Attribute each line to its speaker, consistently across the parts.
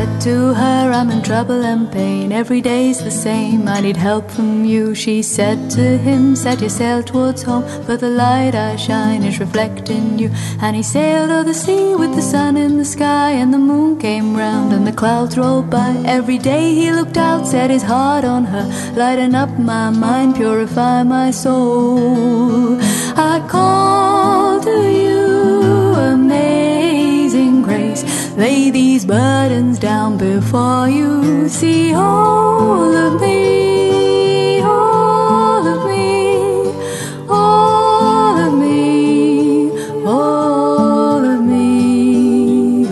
Speaker 1: said to her, I'm in trouble and pain, every day's the same, I need help from you. She said to him, set your sail towards home, for the light I shine is reflecting you. And he sailed o'er the sea with the sun in the sky, and the moon came round and the clouds rolled by. Every day he looked out, set his heart on her, lighten up my mind, purify my soul. I call to you, amazing grace, lay these burdens down before you. See all of me, all of me, all of me, all of me.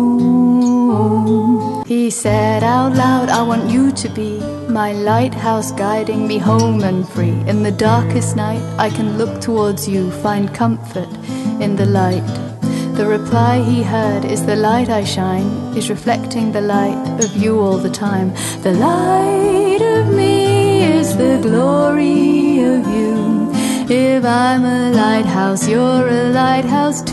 Speaker 1: Oh. He said out loud, I want you to be my lighthouse, guiding me home and free. In the darkest night I can look towards you, find comfort in the light. The reply he heard is the light I shine is reflecting the light of you all the time. The light of me is the glory of you. If I'm a lighthouse, you're a lighthouse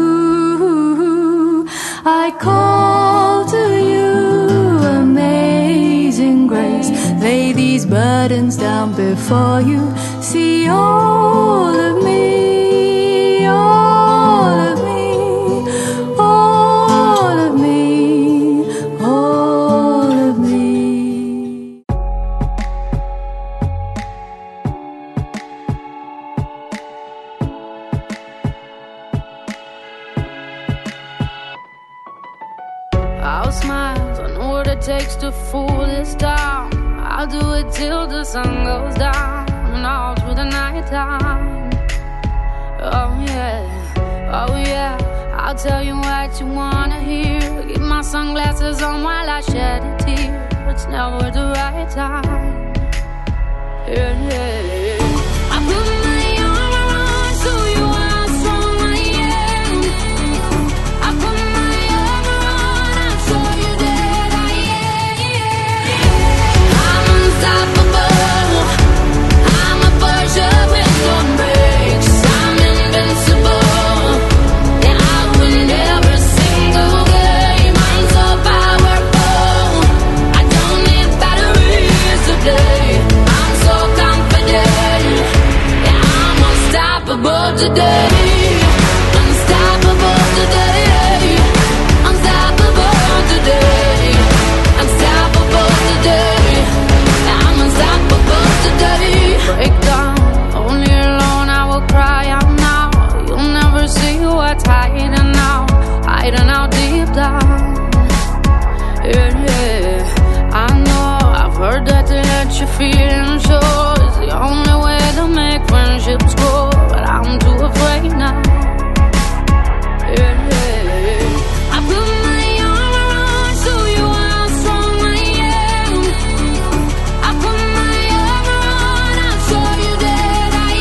Speaker 1: too. I call to you, amazing grace, lay these burdens down before you. See all of me, all of me, all of me, all of me.
Speaker 2: I'll smile, I know what it takes to fool this town. I'll do it till the sun goes down and all through the night time. Oh yeah, oh yeah, I'll tell you what you wanna hear. Keep my sunglasses on while I shed a tear. It's never the right time. Yeah, yeah, yeah. I put my armor on so you are how strong I am. I put my armor on, I'll show you that I am. I'm unstoppable, I'm a Persia with no brakes. I'm invincible, yeah, I win every single game. I'm so powerful, I don't need batteries today. I'm so confident, yeah, I'm unstoppable today. Unstoppable today, unstoppable today, unstoppable today, yeah, I'm unstoppable today. Break down, only alone I will cry out now. You'll never see what's hiding out, hiding out deep down. Yeah, yeah, I know, I've heard that to let your feelings show is the only way to make friendships grow, but I'm too afraid now. Yeah, yeah, I put my armor on so you are how strong I am. I put my armor on, I'll show you that I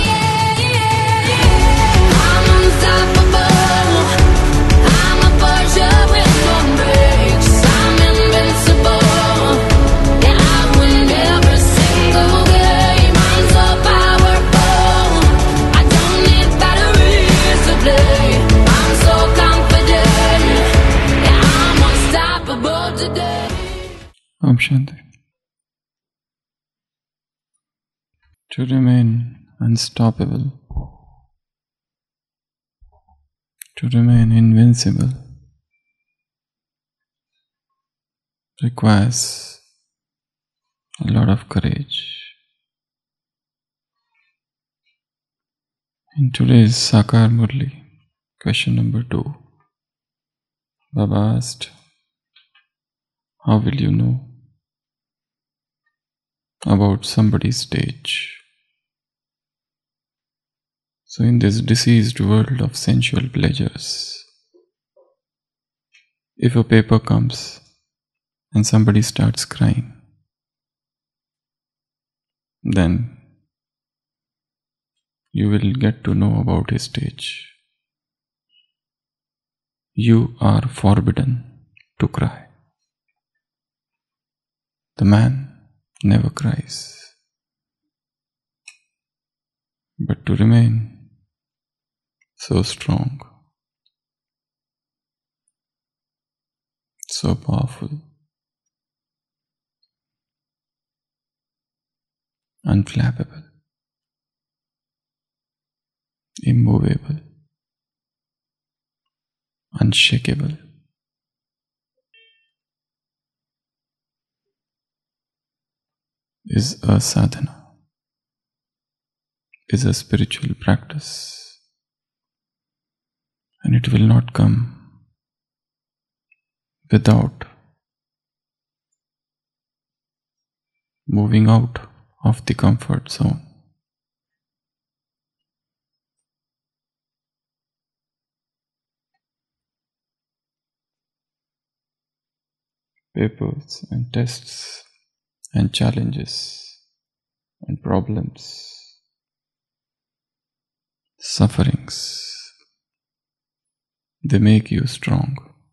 Speaker 2: am. I'm unstoppable, I'm a Persia with no brakes. I'm invincible, yeah, I win every single game. I'm so powerful, I don't need batteries to play. I'm so confident, yeah, I'm unstoppable today.
Speaker 3: Om Shanti. To remain unstoppable, to remain invincible, requires a lot of courage. In today's Sakar Murli, question number 2, Baba asked, how will you know about somebody's stage? So in this diseased world of sensual pleasures, if a paper comes and somebody starts crying, then you will get to know about his stage. You are forbidden to cry. The man never cries. But to remain so strong, so powerful, unflappable, immovable, unshakable. Is a sadhana, is a spiritual practice, and it will not come without moving out of the comfort zone. Papers and tests and challenges and problems, sufferings, they make you strong.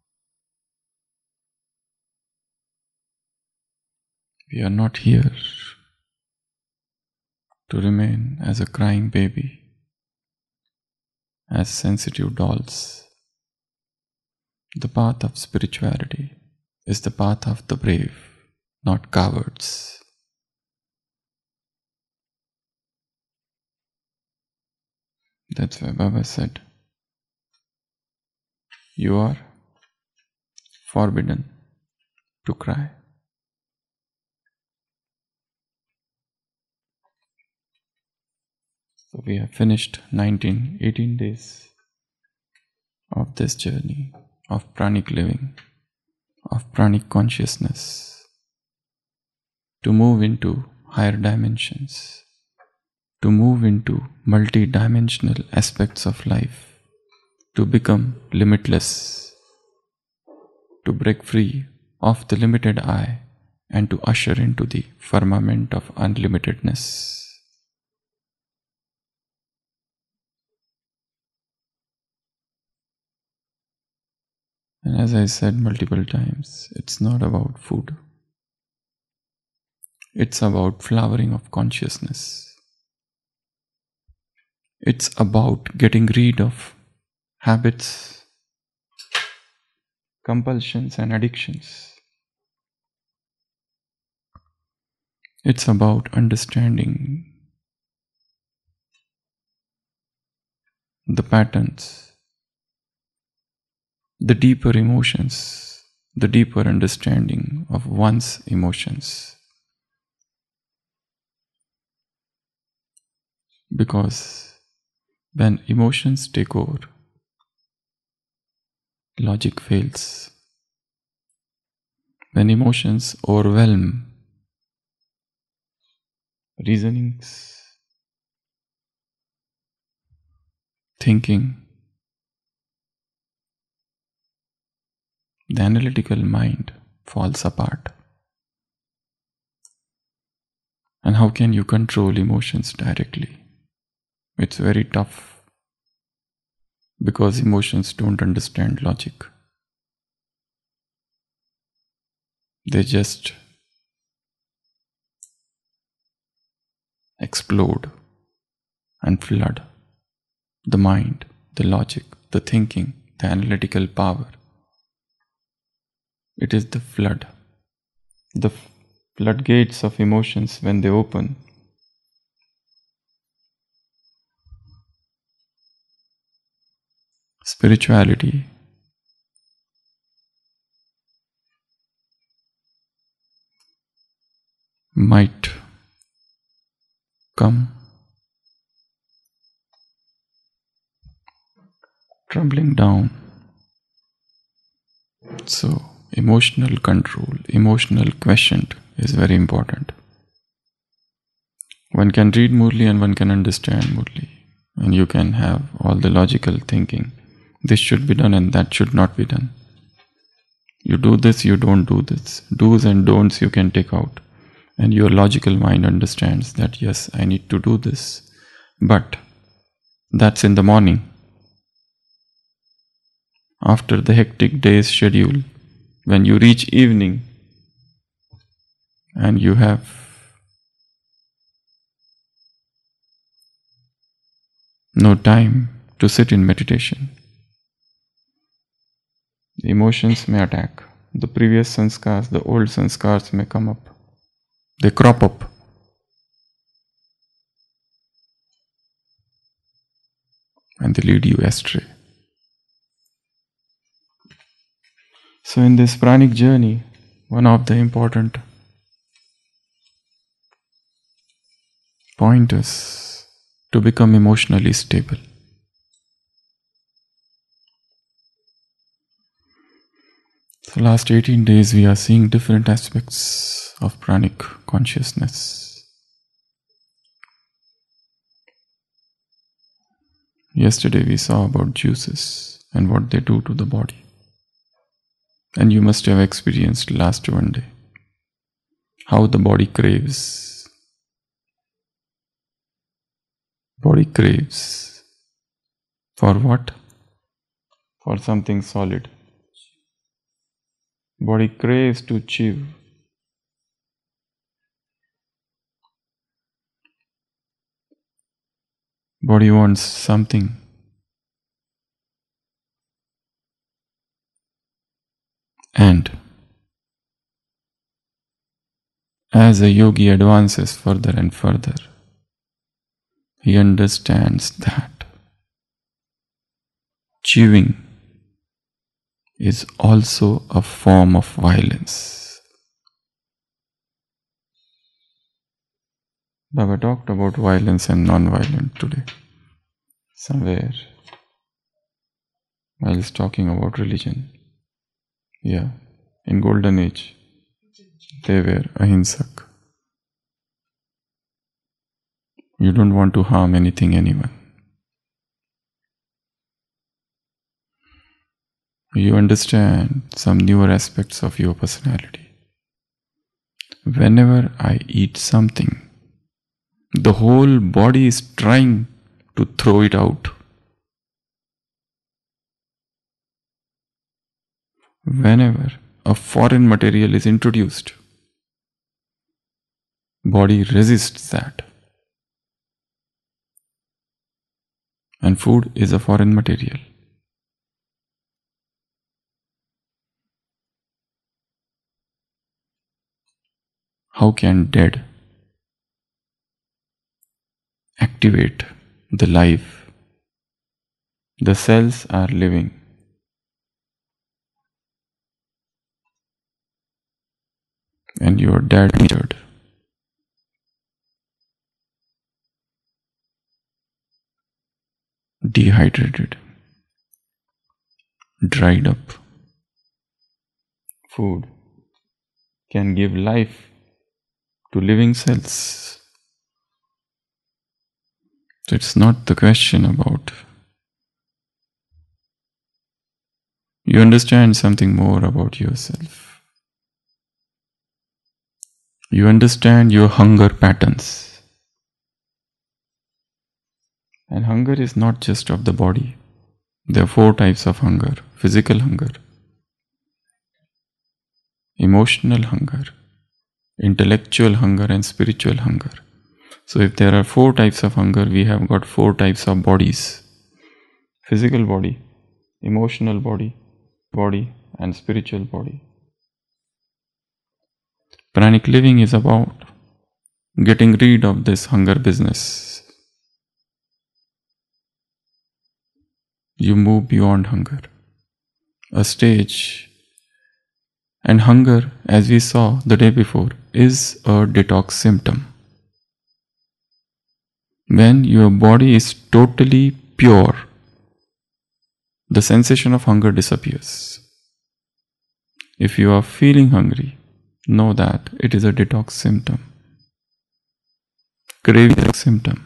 Speaker 3: We are not here to remain as a crying baby, as sensitive dolls. The path of spirituality is the path of the brave, not cowards. That's why Baba said, you are forbidden to cry. So we have finished 18 days of this journey of pranic living, of pranic consciousness, to move into higher dimensions, to move into multi-dimensional aspects of life, to become limitless, to break free of the limited I and to usher into the firmament of unlimitedness. And as I said multiple times, it's not about food. It's about flowering of consciousness. It's about getting rid of habits, compulsions and addictions. It's about understanding the patterns, the deeper emotions, the deeper understanding of one's emotions. Because when emotions take over, logic fails. When emotions overwhelm reasonings, thinking, the analytical mind falls apart. And how can you control emotions directly? It's very tough, because emotions don't understand logic. They just explode and flood the mind, the logic, the thinking, the analytical power. It is the flood. The floodgates of emotions, when they open, spirituality might come tumbling down. So, emotional control, emotional quotient is very important. One can read Murli and one can understand Murli, and you can have all the logical thinking. This should be done and that should not be done. You do this, you don't do this. Do's and don'ts you can take out. And your logical mind understands that yes, I need to do this. But that's in the morning. After the hectic day's schedule, when you reach evening and you have no time to sit in meditation, the emotions may attack. The previous sanskars, the old sanskars may come up. They crop up. and they lead you astray. So in this pranic journey, one of the important point is to become emotionally stable. So last 18 days we are seeing different aspects of pranic consciousness. Yesterday we saw about juices and what they do to the body. And you must have experienced last one day how the body craves. Body craves for what? For something solid. Body craves to chew. Body wants something. And as a yogi advances further and further, he understands that chewing is also a form of violence. Baba talked about violence and non-violence today, somewhere, while he's talking about religion. Yeah, in Golden Age, they were ahimsak. You don't want to harm anyone. You understand some newer aspects of your personality. Whenever I eat something, the whole body is trying to throw it out. Whenever a foreign material is introduced, body resists that. And food is a foreign material. How can dead activate the life? The cells are living. And you are dead, dehydrated, dried up. Food can give life to living cells. So it's not the question about. You understand something more about yourself. You understand your hunger patterns. And hunger is not just of the body. There are 4 types of hunger. Physical hunger, emotional hunger, intellectual hunger, and spiritual hunger. So if there are 4 types of hunger, we have got 4 types of bodies. Physical body, emotional body, and spiritual body. Pranic living is about getting rid of this hunger business. You move beyond hunger. A stage. And hunger, as we saw the day before, is a detox symptom. When your body is totally pure, the sensation of hunger disappears. If you are feeling hungry, know that it is a detox symptom. Craving symptom.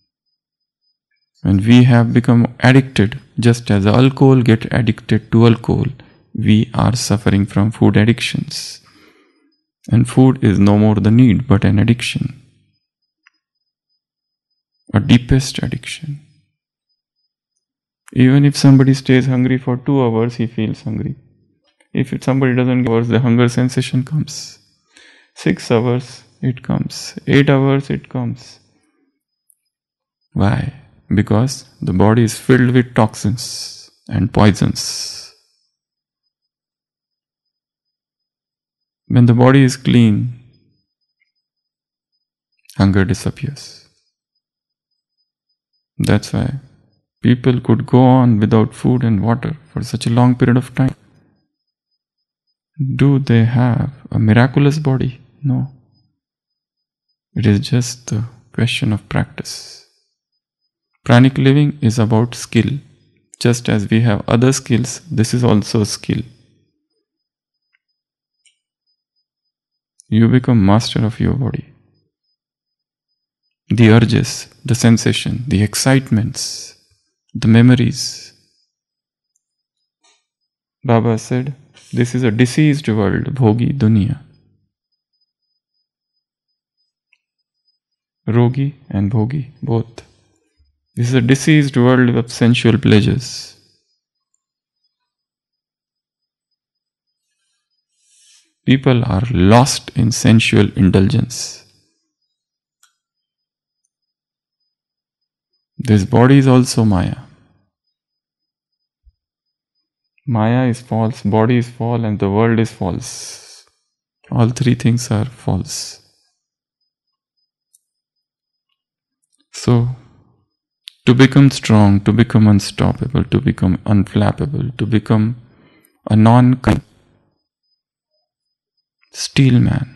Speaker 3: When we have become addicted, just as alcohol gets addicted to alcohol, we are suffering from food addictions. And food is no more the need but an addiction. A deepest addiction. Even if somebody stays hungry for 2 hours, he feels hungry. If somebody doesn't give hours, the hunger sensation comes. 6 hours, it comes. 8 hours, it comes. Why? Because the body is filled with toxins and poisons. When the body is clean, hunger disappears. That's why People could go on without food and water for such a long period of time. Do they have a miraculous body? No. It is just the question of practice. Pranic living is about skill. Just as we have other skills, this is also a skill. You become master of your body. The urges, the sensation, the excitements, the memories. Baba said, this is a diseased world, bhogi dunya. Rogi and bhogi, both. This is a diseased world of sensual pleasures. People are lost in sensual indulgence. This body is also Maya. Maya is false, body is false, and the world is false. All three things are false. So, to become strong, to become unstoppable, to become unflappable, to become a non-kind steel man,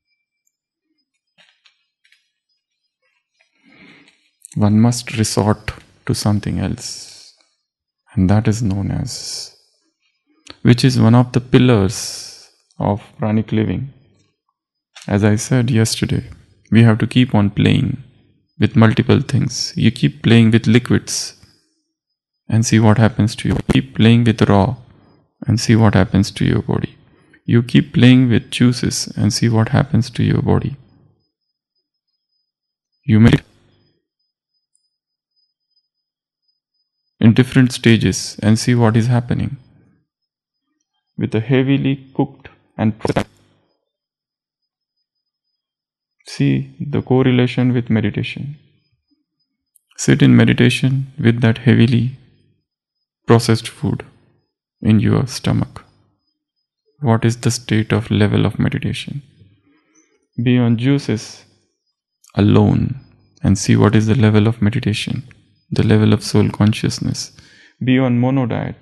Speaker 3: one must resort to something else, and that is known as, which is one of the pillars of pranic living. As I said yesterday, we have to keep on playing with multiple things. You keep playing with liquids and see what happens to you. Keep playing with raw and see what happens to your body. You keep playing with juices and see what happens to your body. You may in different stages and see what is happening. With a heavily cooked and processed, see the correlation with meditation. Sit in meditation with that heavily processed food in your stomach. What is the state of level of meditation? Be on juices alone and see what is the level of meditation, the level of soul consciousness. Be on mono diet,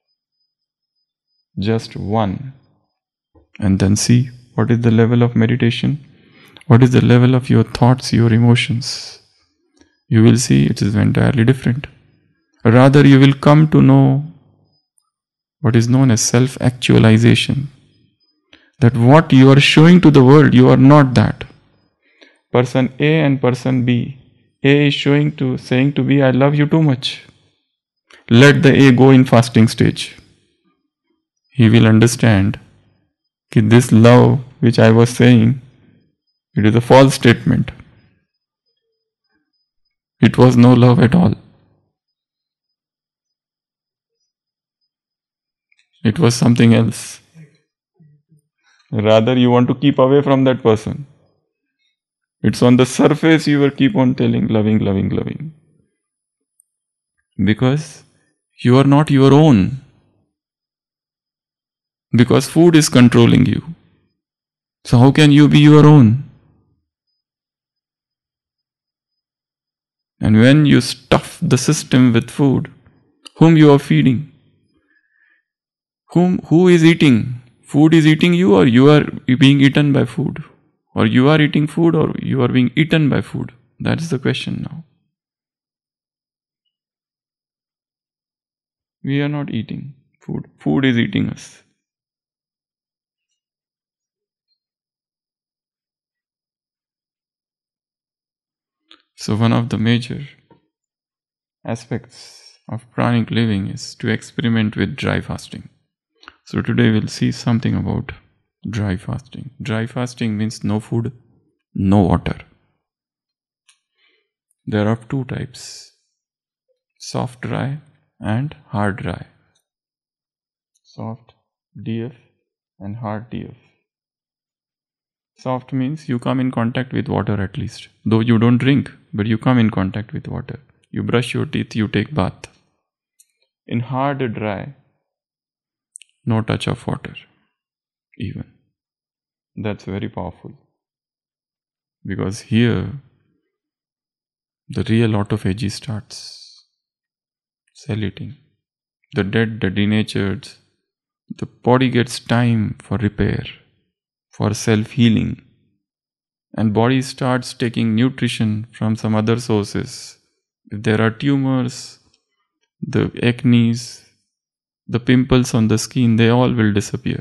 Speaker 3: just one, and then see what is the level of meditation, what is the level of your thoughts, your emotions. You will see it is entirely different. Rather, you will come to know what is known as self-actualization. That what you are showing to the world, you are not that. Person A and person B. A is saying to B, I love you too much. Let the A go in fasting stage. He will understand that this love which I was saying, it is a false statement. It was no love at all. It was something else. Rather, you want to keep away from that person. It's on the surface you will keep on telling, loving, loving, loving. Because you are not your own. Because food is controlling you. So how can you be your own? And when you stuff the system with food, whom you are feeding? Who is eating? Food is eating you, or you are being eaten by food? Or you are eating food, or you are being eaten by food? That is the question now. We are not eating food. Food is eating us. So one of the major aspects of pranic living is to experiment with dry fasting. So today we'll see something about dry fasting. Dry fasting means no food, no water. There are two types, soft dry and hard dry. Soft DF and hard DF. Soft means you come in contact with water at least. Though you don't drink, but you come in contact with water. You brush your teeth, you take bath. In hard dry, no touch of water even. That's very powerful. Because here, the real autophagy starts. cell eating. The dead, the denatured, the body gets time for repair, for self-healing. And body starts taking nutrition from some other sources. If there are tumors, the acne, the pimples on the skin, they all will disappear.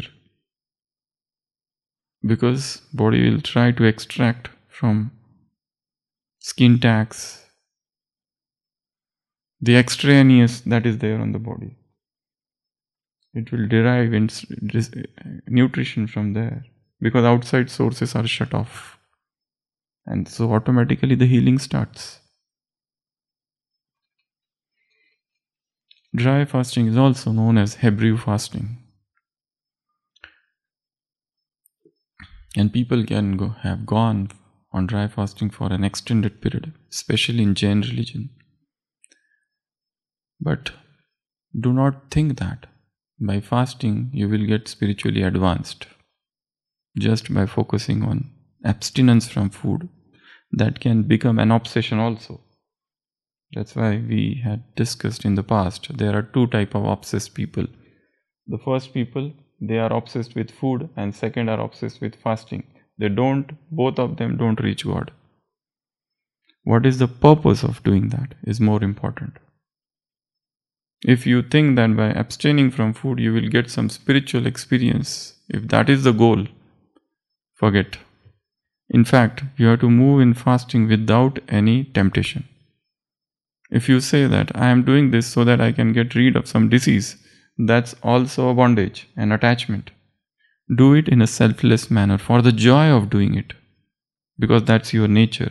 Speaker 3: Because body will try to extract from skin tags the extraneous that is there on the body. It will derive nutrition from there because outside sources are shut off. And so automatically the healing starts. Dry fasting is also known as Hebrew fasting. And people can have gone on dry fasting for an extended period, especially in Jain religion. But do not think that by fasting you will get spiritually advanced. Just by focusing on abstinence from food, that can become an obsession also. That's why we had discussed in the past, there are two types of obsessed people. The first people, they are obsessed with food, and second are obsessed with fasting. Both of them don't reach God. What is the purpose of doing that is more important. If you think that by abstaining from food you will get some spiritual experience, if that is the goal, forget. In fact, you have to move in fasting without any temptation. If you say that I am doing this so that I can get rid of some disease, that's also a bondage, an attachment. Do it in a selfless manner for the joy of doing it, because that's your nature.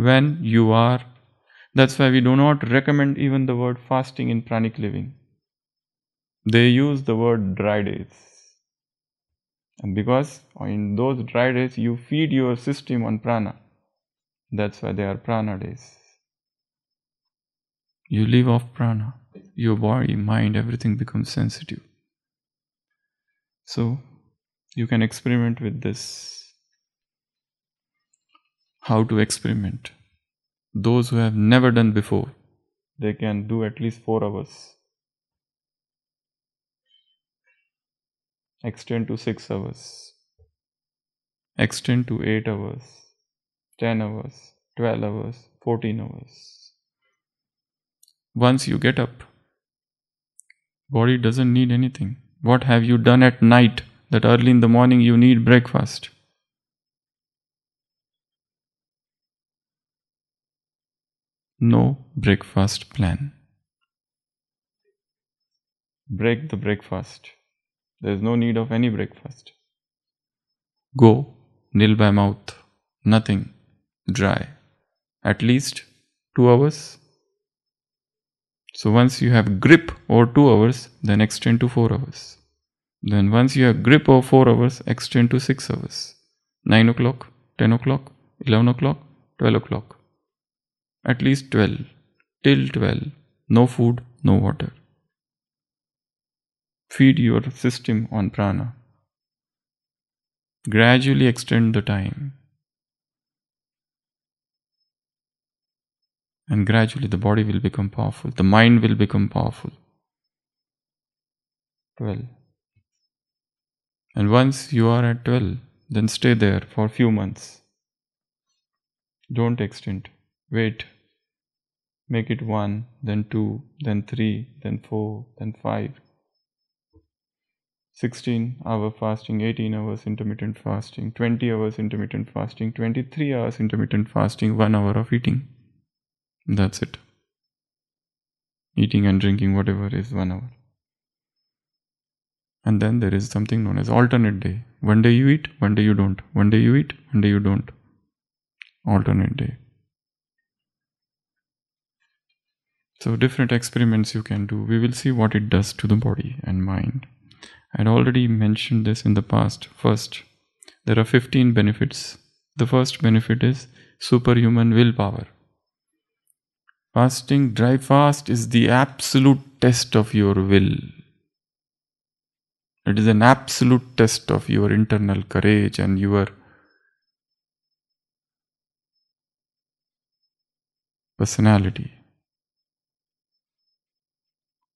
Speaker 3: That's why we do not recommend even the word fasting in pranic living. They use the word dry days. And because in those dry days you feed your system on prana, that's why they are prana days. You live off prana. Your body, mind, everything becomes sensitive. So you can experiment with this. How to experiment? Those who have never done before, they can do at least 4 hours. Extend to 6 hours. Extend to 8 hours. 10 hours. 12 hours. 14 hours. Once you get up, body doesn't need anything. What have you done at night that early in the morning you need breakfast? No breakfast plan. Break the breakfast. There is no need of any breakfast. Go, nil by mouth, nothing, dry. At least 2 hours. So once you have grip over 2 hours, then extend to 4 hours. Then once you have grip over 4 hours, extend to 6 hours. 9 o'clock, 10 o'clock, 11 o'clock, 12 o'clock. At least 12. Till 12. No food, no water. Feed your system on prana. Gradually extend the time. And gradually the body will become powerful. The mind will become powerful. 12. And once you are at 12, then stay there for a few months. Don't extend. Wait. Make it 1, then 2, then 3, then 4, then 5. 16-hour fasting, 18 hours intermittent fasting, 20 hours intermittent fasting, 23 hours intermittent fasting, 1 hour of eating. That's it. Eating and drinking, whatever is 1 hour. And then there is something known as alternate day. One day you eat, one day you don't. One day you eat, one day you don't. Alternate day. So different experiments you can do. We will see what it does to the body and mind. I had already mentioned this in the past. First, there are 15 benefits. The first benefit is superhuman willpower. Fasting, dry fast is the absolute test of your will. It is an absolute test of your internal courage and your personality.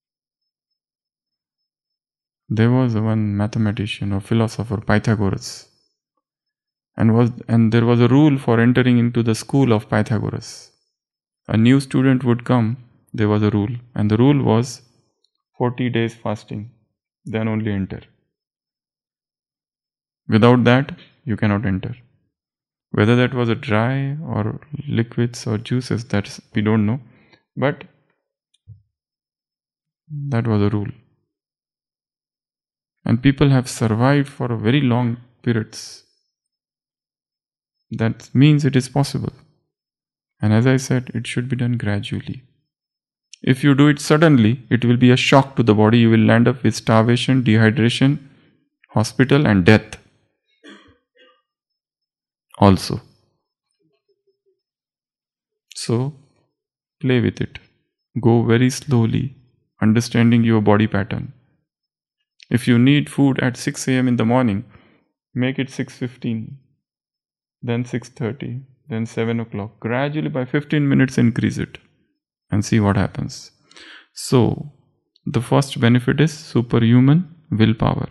Speaker 3: There was one mathematician or philosopher, Pythagoras, and there was a rule for entering into the school of Pythagoras. A new student would come, there was a rule, and the rule was 40 days fasting, then only enter. Without that, you cannot enter. Whether that was a dry or liquids or juices, that we don't know, but that was a rule. And people have survived for a very long periods. That means it is possible. And as I said, it should be done gradually. If you do it suddenly, it will be a shock to the body. You will land up with starvation, dehydration, hospital and death. Also. So, play with it. Go very slowly, understanding your body pattern. If you need food at 6 a.m. in the morning, make it 6:15, then 6:30, then 7 o'clock. Gradually by 15 minutes increase it and see what happens. So, the first benefit is superhuman willpower.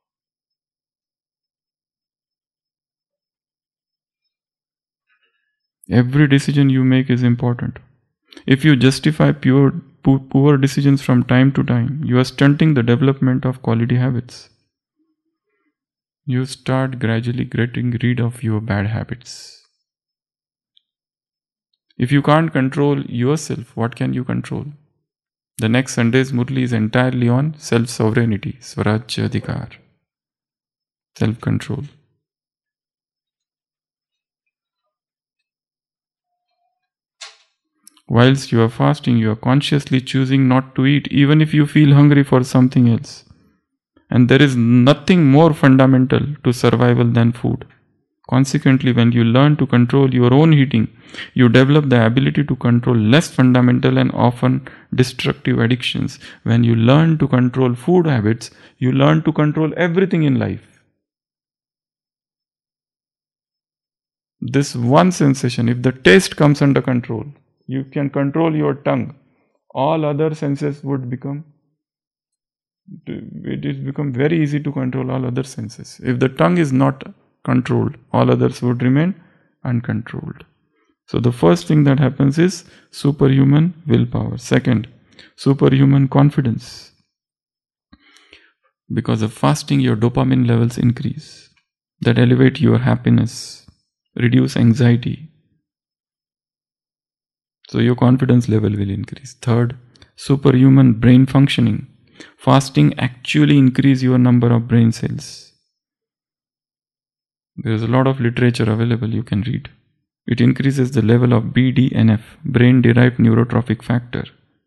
Speaker 3: Every decision you make is important. If you justify poor decisions from time to time, you are stunting the development of quality habits. You start gradually getting rid of your bad habits. If you can't control yourself, what can you control? The next Sunday's Murli is entirely on self-sovereignty, Swarajya Adhikar, self-control. Whilst you are fasting, you are consciously choosing not to eat, even if you feel hungry for something else. And there is nothing more fundamental to survival than food. Consequently, when you learn to control your own eating, you develop the ability to control less fundamental and often destructive addictions. When you learn to control food habits, you learn to control everything in life. This one sensation, if the taste comes under control, you can control your tongue. All other senses would become very easy to control all other senses. If the tongue is not controlled, all others would remain uncontrolled. So the first thing that happens is superhuman willpower. Second, superhuman confidence. Because of fasting, your dopamine levels increase. That elevate your happiness, reduce anxiety. So your confidence level will increase. Third, superhuman brain functioning. Fasting actually increases your number of brain cells. There is a lot of literature available you can read. It increases the level of BDNF, brain-derived neurotrophic factor.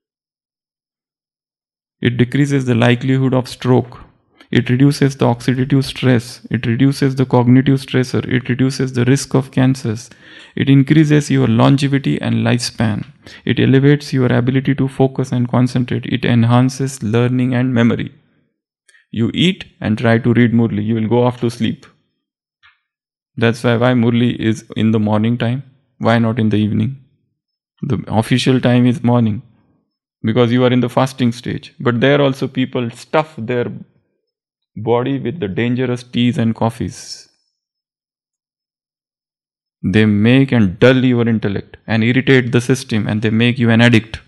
Speaker 3: It decreases the likelihood of stroke. It reduces the oxidative stress. It reduces the cognitive stressor. It reduces the risk of cancers. It increases your longevity and lifespan. It elevates your ability to focus and concentrate. It enhances learning and memory. You eat and try to read Murli. You will go off to sleep. That's why Murli is in the morning time. Why not in the evening? The official time is morning because you are in the fasting stage. But there also people stuff their body with the dangerous teas and coffees. They make and dull your intellect and irritate the system, and they make you an addict.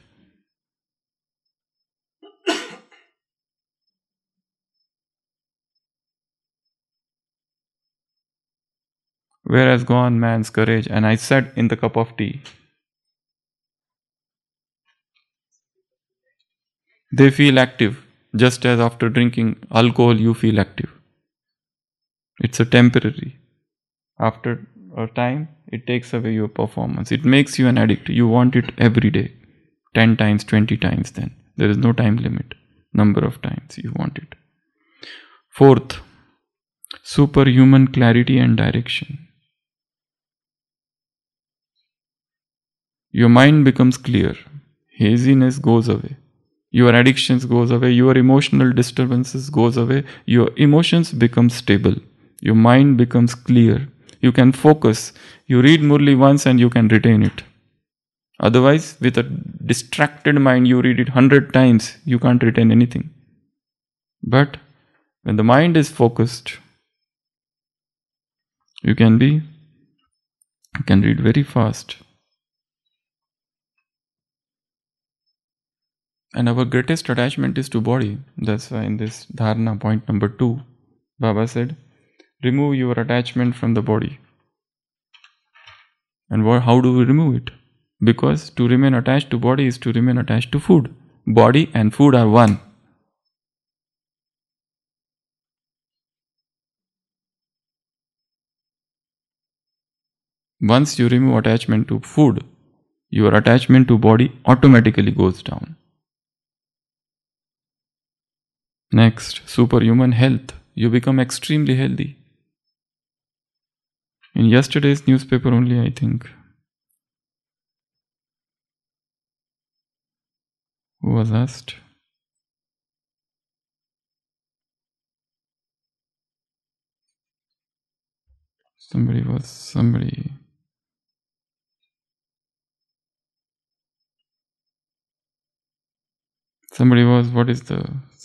Speaker 3: Where has gone man's courage? And I said in the cup of tea. They feel active, just as after drinking alcohol you feel active. It's a temporary. After a time, it takes away your performance. It makes you an addict. You want it every day. 10 times, 20 times then. There is no time limit. Number of times you want it. Fourth, superhuman clarity and direction. Your mind becomes clear. Haziness goes away. Your addictions goes away. Your emotional disturbances goes away. Your emotions become stable. Your mind becomes clear. You can focus. You read Murli once and you can retain it. Otherwise, with a distracted mind, you read it 100 times, you can't retain anything. But When the mind is focused, you can read very fast. And our greatest attachment is to body. That's why in this dharana, point number 2, Baba said, remove your attachment from the body. And how do we remove it? Because to remain attached to body is to remain attached to food. Body and food are one. Once you remove attachment to food, your attachment to body automatically goes down. Next, superhuman health. You become extremely healthy. In yesterday's newspaper only, I think, who was asked? Somebody was, what is the,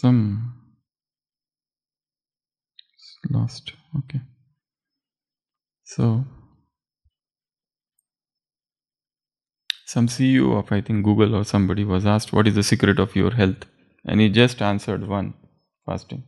Speaker 3: lost, okay. So, some CEO of, I think, Google or somebody was asked, what is the secret of your health? And he just answered one, fasting.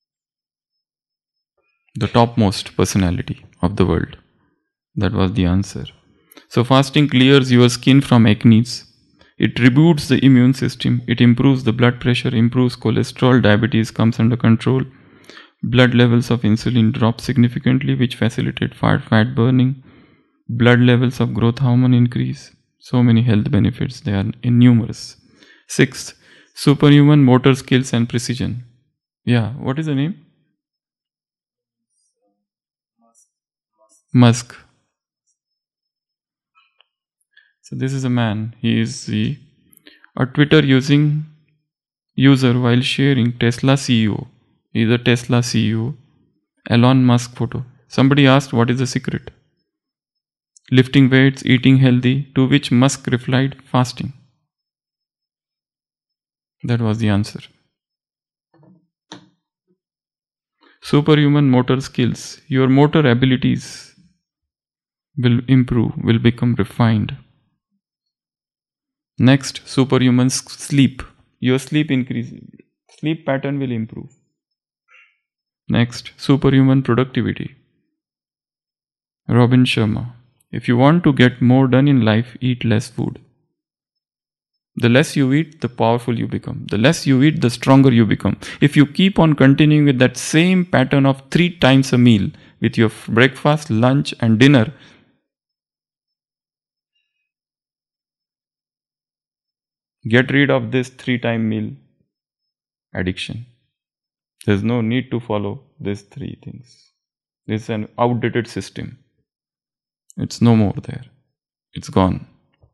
Speaker 3: The topmost personality of the world. That was the answer. So fasting clears your skin from acne. It reboots the immune system. It improves the blood pressure, improves cholesterol, diabetes comes under control. Blood levels of insulin drop significantly, which facilitate fat burning. Blood levels of growth hormone increase. So many health benefits, they are numerous. 6. Superhuman motor skills and precision. Yeah, what is the name? Musk. So this is a man. He is a Twitter user while sharing Tesla CEO. He is a Tesla CEO. Elon Musk photo. Somebody asked, what is the secret? Lifting weights, eating healthy, to which Musk replied, fasting. That was the answer. Superhuman motor skills. Your motor abilities will improve, will become refined. Next, superhuman sleep. Your sleep increases. Sleep pattern will improve. Next, superhuman productivity. Robin Sharma. If you want to get more done in life, eat less food. The less you eat, the powerful you become. The less you eat, the stronger you become. If you keep on continuing with that same pattern of 3 times a meal, with your breakfast, lunch and dinner, get rid of this 3-time meal addiction. There's no need to follow these 3 things. This is an outdated system. It's no more there. It's gone.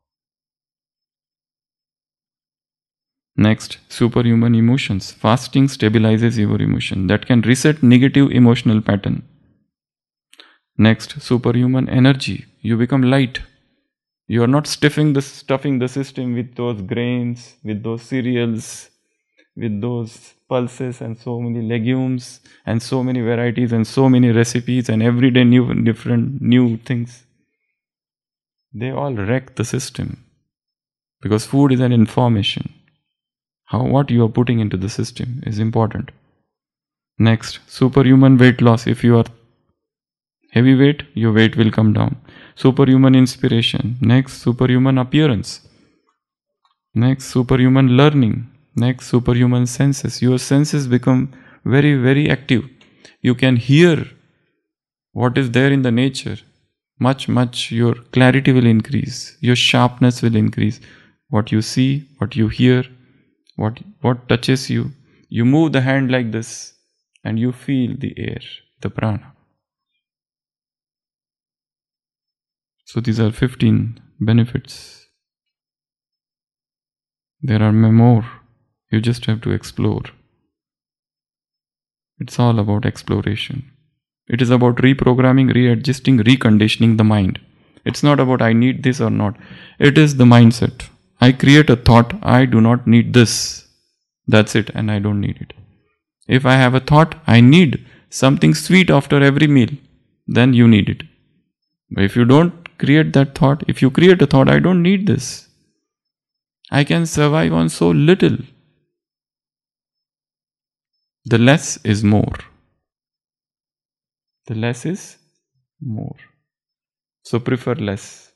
Speaker 3: Next, superhuman emotions. Fasting stabilizes your emotion. That can reset negative emotional pattern. Next, superhuman energy. You become light. You are not stuffing the system with those grains, with those cereals, with those pulses and so many legumes and so many varieties and so many recipes and everyday different new things. They all wreck the system, because food is an information. What you are putting into the system is important. Next, superhuman weight loss. If you are heavyweight, your weight will come down. Superhuman inspiration. Next, superhuman appearance. Next, superhuman learning. Next, superhuman senses. Your senses become very, very active. You can hear what is there in the nature. Much, your clarity will increase. Your sharpness will increase. What you see, what you hear, what touches you. You move the hand like this and you feel the air, the prana. So these are 15 benefits. There are more. You just have to explore. It's all about exploration. It is about reprogramming, readjusting, reconditioning the mind. It's not about I need this or not. It is the mindset. I create a thought, I do not need this. That's it, and I don't need it. If I have a thought, I need something sweet after every meal, then you need it. But if you don't create that thought, if you create a thought, I don't need this. I can survive on so little. The less is more. The less is more. So prefer less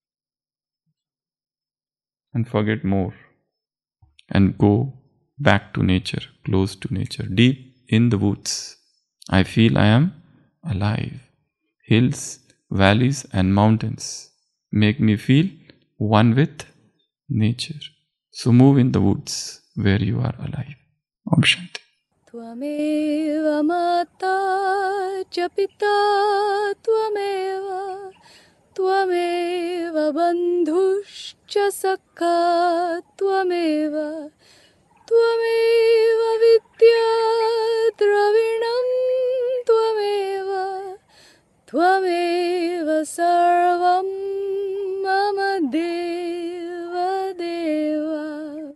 Speaker 3: and forget more and go back to nature, close to nature, deep in the woods. I feel I am alive. Hills, valleys and mountains make me feel one with nature. So move in the woods where you are alive. Om Shanti.
Speaker 1: Tvameva mata cha pita tvameva, tvameva bandhushcha sakha tvameva, tvameva vidya dravinam tvameva, tvameva sarvam mama deva deva.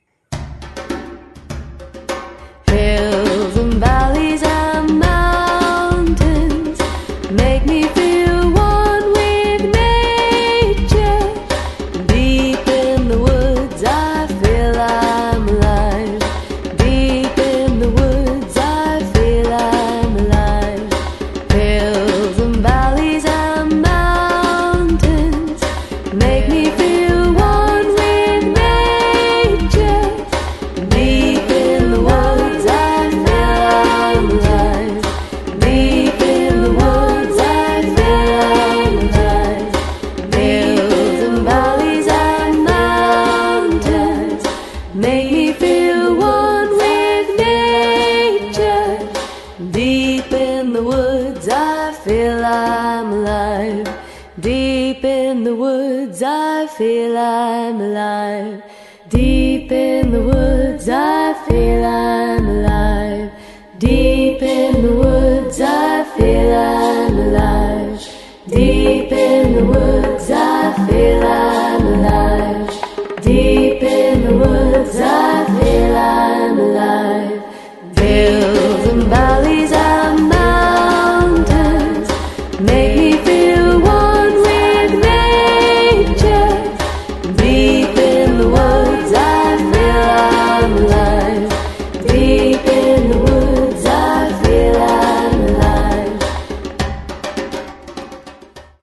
Speaker 1: Hills and valleys and mountains make me feel one with nature. Deep in the woods I feel I'm alive. Deep in the woods I feel I'm alive. Hills and valleys and mountains make me feel one with nature. Deep in the woods I feel I'm alive. Deep in the woods I feel I'm alive. Hills and valleys and mountains make me feel one with nature. Deep in the woods I feel I'm alive. Deep in the woods I feel I'm alive.